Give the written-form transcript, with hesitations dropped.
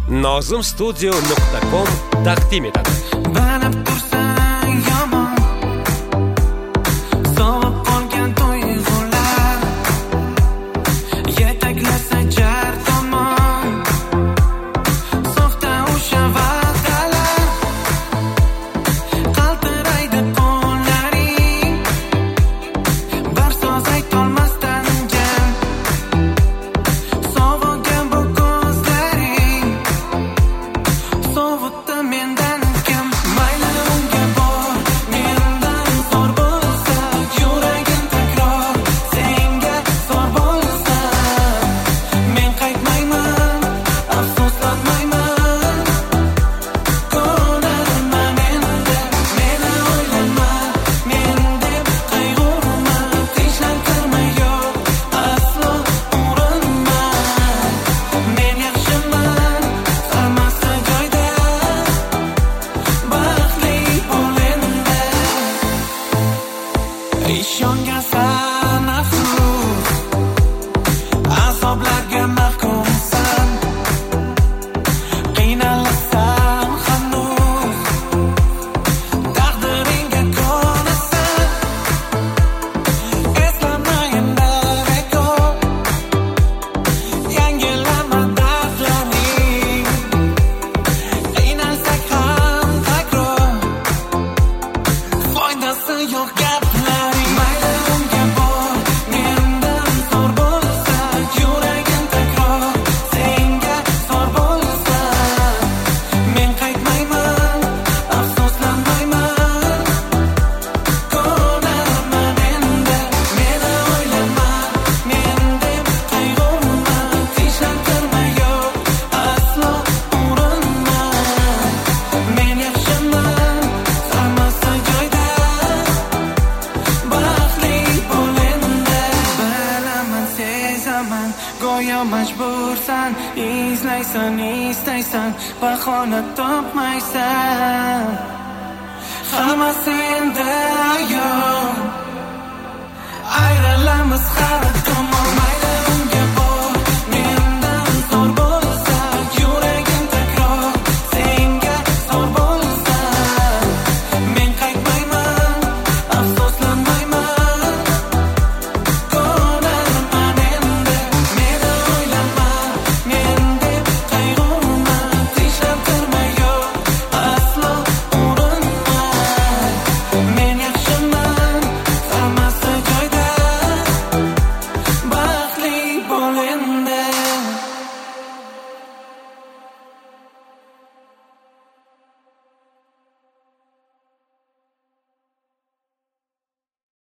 nozimstudio.com taqdim etadi. Bilib tursang yomon, sovib qolgan tuyg'ular yetaklasa jar tomon, soxta o'sha va'dalar qaltiraydi qo'llaring, bir so'z aytolmasdan jam sovigan bu ko'zlaring sovutdi mendan kim. Mayli unga bor, mendan zo'r bo'lsa, yuragim takror senga zo'r bo'lsa, men qaytmayman, afsuslanmayman, ko'narman endi. Meni o'ylama, men deb qayg'urma, tinchlantirma, yo'q aslo urinma. Men yaxshiman, hammasi joyda, baxtli bo'l endi. Ishongansan afsus, azoblarga mahkumsan, qiynalasan hanuz, taqdiringga ko'nasan. Eslama endi bekor, yangilama dardlaring, qiynalsak ham takror, foydasi yo'q gaplaring. Mayli unga bor, mendan zo'r bo'lsa, yuragim takror senga zo'r bo'lsa, men qaytmayman, afsuslanmayman, ko'narman endi. Meni o'ylama, men deb qayg'urma, tinchlantirma, yo'q aslo urinma. Men yaxshiman, hammasi joyda, baxtli bo'l endi. Bilaman, sezaman, go'yo majbursan, izlaysan, istaysan, bahona topmaysan. Hammasi endi ayon, ayrilamiz har tomon. Mayli unga bor, mendan zo'r bo'lsa, yuragim takror senga zo'r bo'lsa, men qaytmayman, afsuslanmayman, ko'narman endi. Meni o'ylama, men deb qayg'urma, tinchlantirma, yo'q aslo urinma. Men yaxshiman, hammasi joyda, baxtli bo'l endi.